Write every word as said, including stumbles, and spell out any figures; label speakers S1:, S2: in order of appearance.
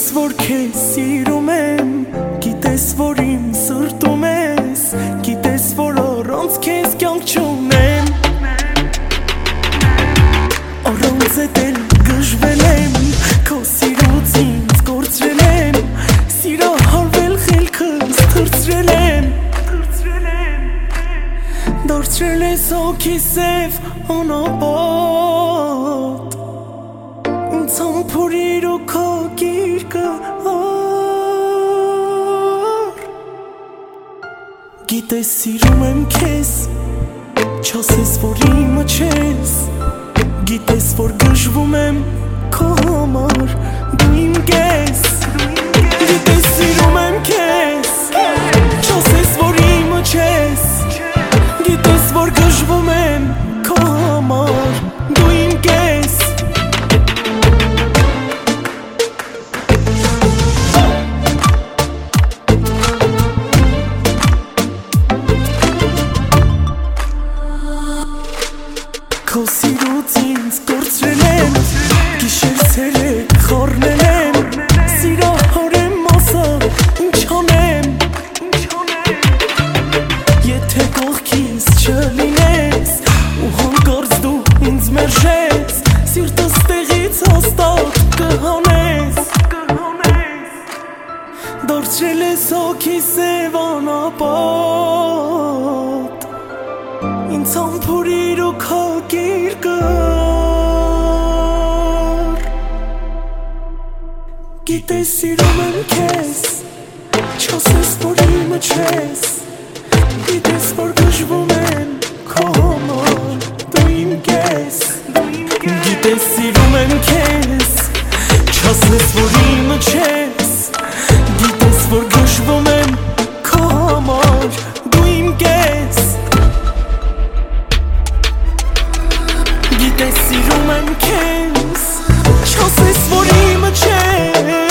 S1: որ քեզ սիրում եմ, գիտես որ իմ սրտում ես, գիտես որ առանց քեզ կյանք չունեմ, առանց էդ էլ գժվել եմ, քո սիրուց ինձ կորցրել եմ, սիրահարվել խելքս թռցրել եմ, դարձրել ես հոգի սև անապատ, ինձ համբուրիր ու քո գիրկը առ, գիտես սիրում եմ քեզ, չասես որ իմը չես, գիտես որ գժվում եմ քո համար, դու իմ կես, գիտես սիրում եմ քեզ, չասես որ իմը չես, գիտես որ գժվում եմ քո համար, դու իմ կես, քո սիրուց ինձ կորցրել եմ, գիշեր ցերեկ խառնել եմ, սիրահարեմ ասա ինչ անեմ, եթե կողքիս չլինես, ու հանկարծ դու ինձ մերժես, սիրտս տեղից հաստատ կհանես, դարձրել ես հոգի սև անապատ, ինձ համբուրիր ու քո գիրկը առ, գիտես սիրում եմ քեզ, չասես որ իմը չես, գիտես որ գժվում եմ քո համար, դու իմ կես, գիտես սիրում եմ քեզ, չասես որ իմը չես, գիտես որ գժվում եմ քո համար, դու իմ կես, գիտես սիրում եմ քեզ, չասես որ իմը չես,